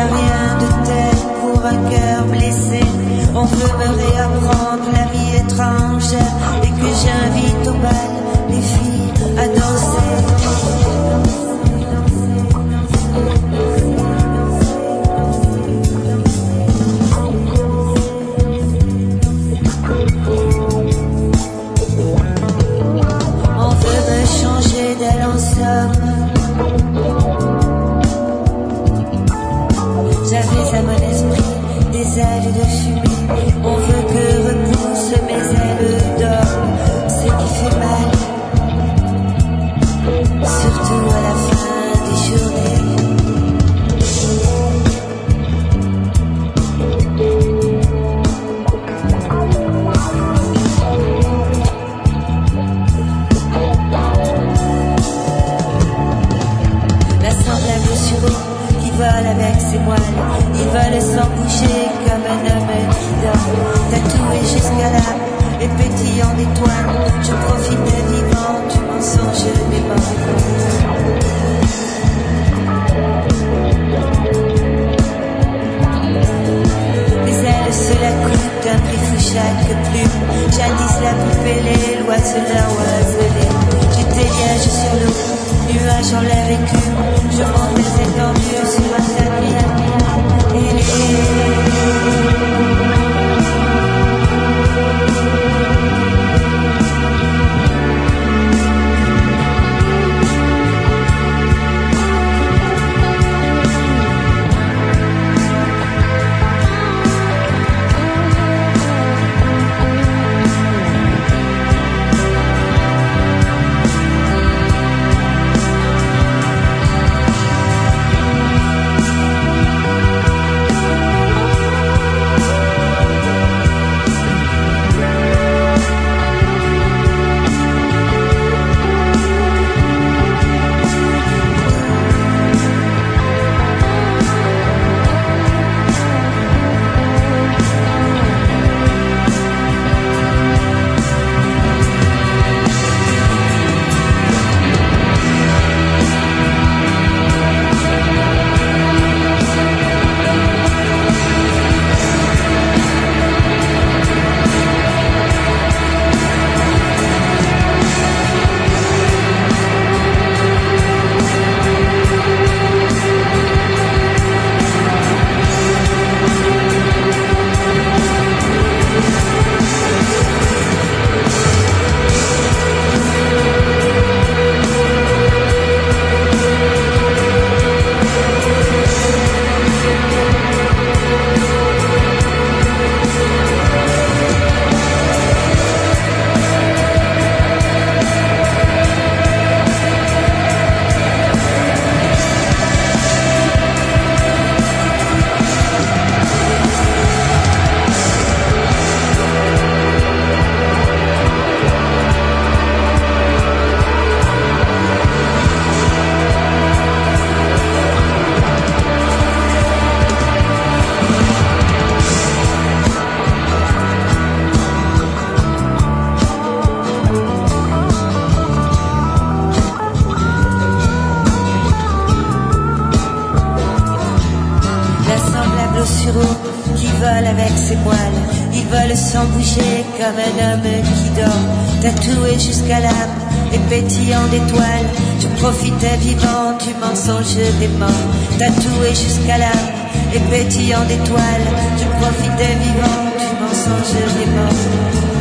a rien de tel pour un cœur blessé. On veut me réapprendre la vie étrangère et que j'invite au bal les filles à danser. On veut me changer d'elle en somme. J'avais à mon esprit des ailes de fumée. On veut que repoussent mes ailes d'or. Ce qui fait mal, surtout à la fin des journées. L'assemblage sur eau qui vole avec ses voiles, ils veulent sans bouger comme un homme qui dort, tatoué jusqu'à l'âme et pétillant d'étoiles. Je profitais vivant du mensonge des morts. Les ailes se la coûtent, un prix fou chaque plume. Jadis la poupée, les l'oiseleur oiselé. J'étais liège sur l'eau, nuage en l'air écume. Je montais étendu sur un tapis. Sur eau qui vole avec ses voiles, ils veulent sans bouger comme un homme qui dort, tatoué jusqu'à l'âme et pétillant d'étoiles. Je profitais vivant du mensonge des morts, tatoué jusqu'à l'âme et pétillant d'étoiles. Je profitais vivant du mensonge des morts.